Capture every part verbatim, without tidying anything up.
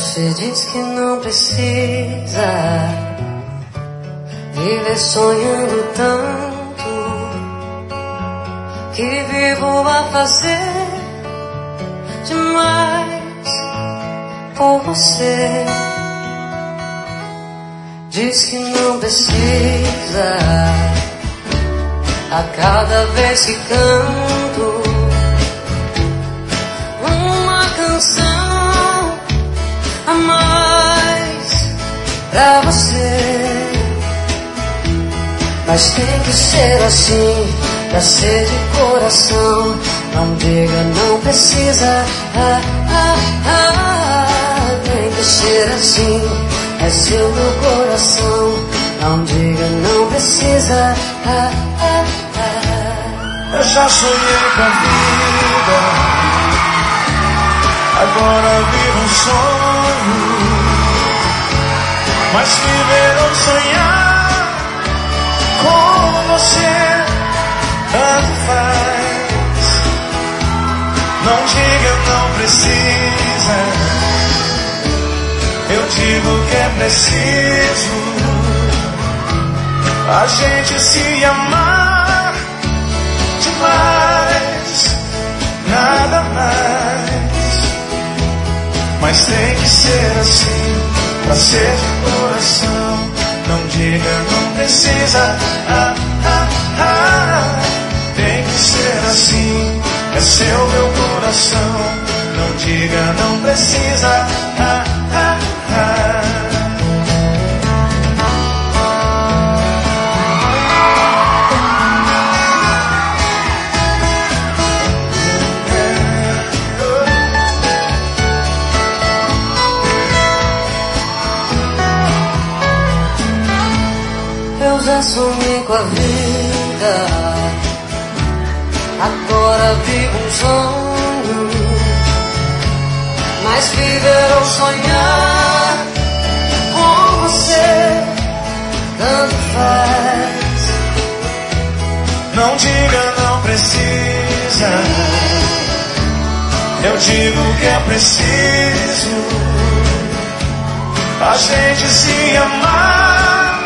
Você diz que não precisa viver sonhando tanto, que vivo a fazer demais por você. Diz que não precisa a cada vez que canto uma canção a mais pra você. Mas tem que ser assim, pra ser de coração. Não diga não precisa, ah, ah, ah. Tem que ser assim, é seu meu coração. Não diga não precisa, ah, ah, ah. Eu já sonhei com a vida, agora vivo um sonho. Mas viver ou sonhar com você tanto faz. Não diga não precisa, eu digo que é preciso a gente se amar demais, nada mais. Mas tem que ser assim, pra ser de coração. Não diga não precisa, ah, ah, ah. Tem que ser assim, é seu meu coração. Não diga não precisa, ah, ah, ah. Eu já sonhei com a vida, agora vivo um sonho. Mas viver ou sonhar com você tanto faz. Não diga não precisa, eu digo que é preciso a gente se amar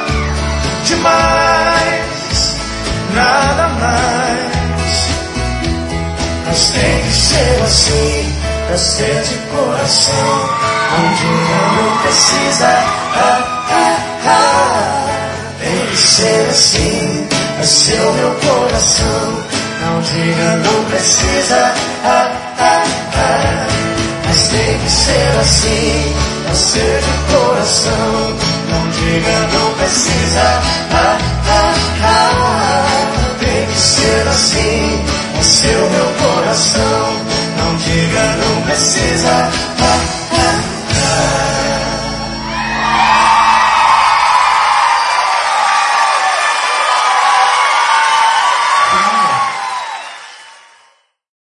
demais, nada mais. Mas tem que ser assim, pra ser de coração. Não diga não precisa, ah, ah, ah. Tem que ser assim, é seu meu coração. Não diga não precisa, ah, ah, ah. Mas tem que ser assim, pra ser de coração. Não diga não precisa, ah,